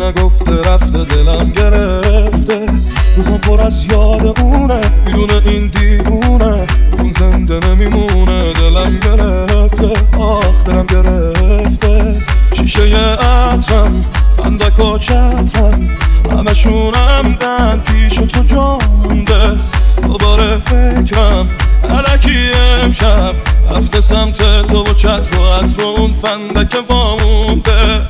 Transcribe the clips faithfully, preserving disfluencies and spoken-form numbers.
نگفته رفته دلم گرفته، روزم پر از یاد اونه، بدون این دیوونه اون زنده نمیمونه. دلم گرفته، آخ دلم گرفته. شیشه ی عطرم، فندک و چترم، همشونم دن پیش تو جا مونده. دوباره فکرم الکی امشب رفته سمت تو و چتر و عطر و اون فندک وامونده.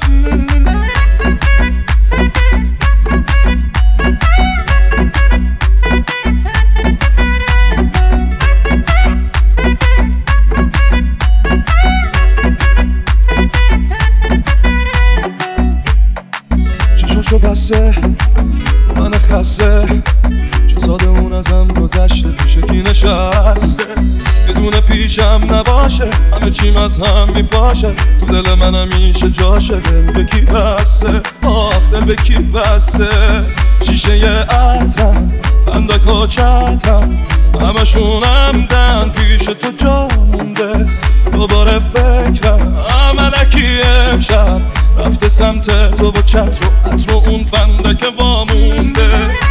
چشاشو بسته من خسته، چه ساده اون ازم گذشته، پیش کی نشسته. بدون پیشم نباشه همه چیم از هم میپاشه، تو دل من همیشه جاشه. دل به کی بسته، آخ دل به کی بسته. شیشه ی عطرم، فندک و چترم، همشونم دن پیش تو جا مونده. دوباره فکرم الکی امشب رفته سمت تو و چتر و عطر و اون فندک وامونده.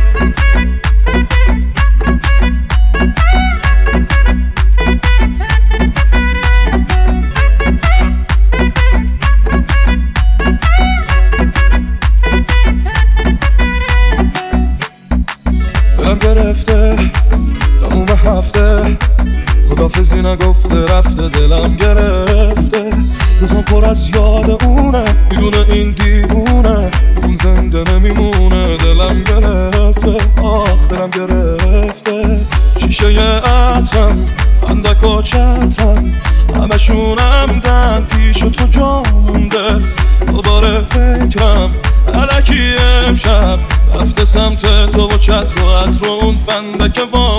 دلم گرفته تموم هفته، خدافزی نگفته رفته دلم گرفته. روزم پر از یاد اونه، بدون این دیوونه اون زنده نمیمونه. دلم گرفته، آخ دلم گرفته. شیشه ی عطرم، فندک و چترم، همشونم دن پیش تو جا مونده. دوباره فکرم الکی امشب رفته سمت تو و چتر و عطر و اون فندک وامونده.